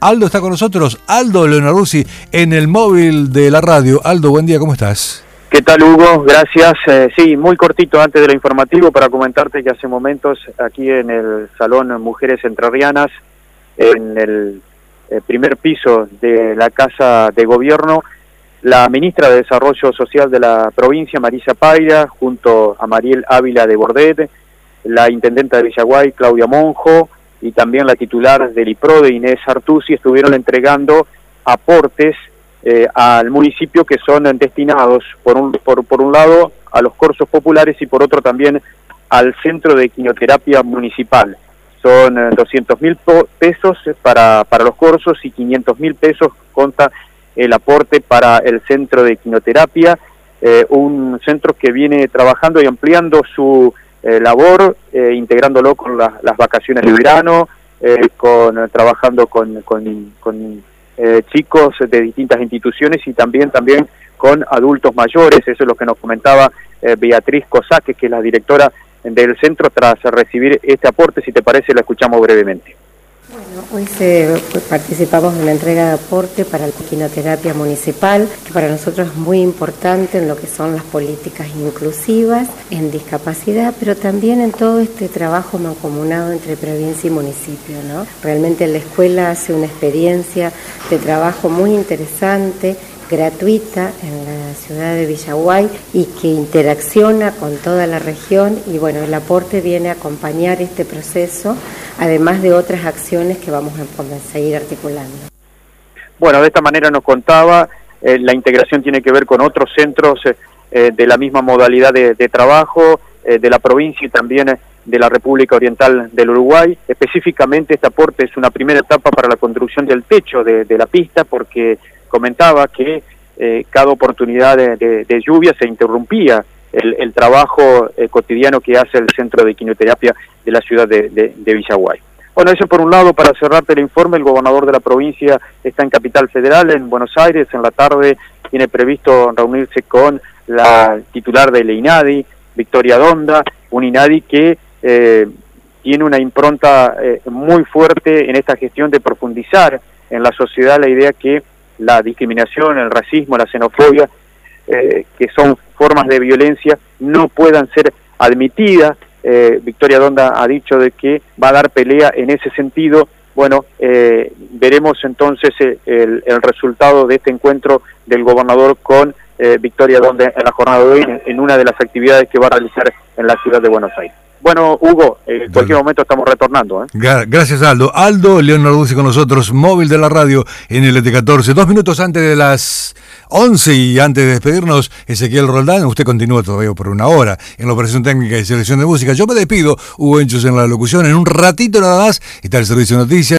Aldo está con nosotros, Aldo Leonarduzzi, en el móvil de la radio. Aldo, buen día, ¿cómo estás? ¿Qué tal, Hugo? Gracias. Sí, muy cortito antes de lo informativo para comentarte que hace momentos aquí en el Salón Mujeres Entrerrianas, en el primer piso de la Casa de Gobierno, la ministra de Desarrollo Social de la provincia, Marisa Paira, junto a Mariel Ávila de Bordet, la intendenta de Villaguay, Claudia Monjo, y también la titular del IPRODE, Inés Artusi, estuvieron entregando aportes al municipio que son destinados, por un lado, a los cursos populares y por otro también al Centro de Quimioterapia Municipal. Son 200.000 pesos para los cursos y 500.000 pesos consta el aporte para el Centro de Quimioterapia, un centro que viene trabajando y ampliando su labor, integrándolo con las vacaciones de verano, trabajando con chicos de distintas instituciones y también con adultos mayores. Eso es lo que nos comentaba Beatriz Cosaque, que es la directora del centro, tras recibir este aporte. Si te parece, la escuchamos brevemente. Bueno, hoy participamos en la entrega de aporte para la quimioterapia municipal, que para nosotros es muy importante en lo que son las políticas inclusivas, en discapacidad, pero también en todo este trabajo mancomunado entre provincia y municipio, ¿no? Realmente la escuela hace una experiencia de trabajo muy interesante, gratuita en la ciudad de Villaguay y que interacciona con toda la región, y bueno, el aporte viene a acompañar este proceso, además de otras acciones que vamos a seguir articulando. Bueno, de esta manera nos contaba, la integración tiene que ver con otros centros de la misma modalidad de trabajo de la provincia y también de la República Oriental del Uruguay. Específicamente este aporte es una primera etapa para la construcción del techo de la pista, porque comentaba que cada oportunidad de lluvia se interrumpía el trabajo cotidiano que hace el Centro de Quimioterapia de la ciudad de Villaguay. Bueno, eso por un lado. Para cerrarte el informe, el gobernador de la provincia está en Capital Federal, en Buenos Aires. En la tarde tiene previsto reunirse con la titular del INADI, Victoria Donda, un INADI que tiene una impronta muy fuerte en esta gestión de profundizar en la sociedad la idea que la discriminación, el racismo, la xenofobia, que son formas de violencia, no puedan ser admitidas. Victoria Donda ha dicho de que va a dar pelea en ese sentido. Bueno, veremos entonces el resultado de este encuentro del gobernador con Victoria Donda en la jornada de hoy, en una de las actividades que va a realizar en la ciudad de Buenos Aires. Bueno, Hugo, en cualquier momento estamos retornando. Gracias, Aldo. Aldo Leonarduzzi con nosotros, móvil de la radio en el ET14. 2 minutos antes de las 11 y antes de despedirnos, Ezequiel Roldán, usted continúa todavía por una hora en la operación técnica y selección de música. Yo me despido, Hugo Enchus en la locución. En un ratito nada más está el servicio de noticias.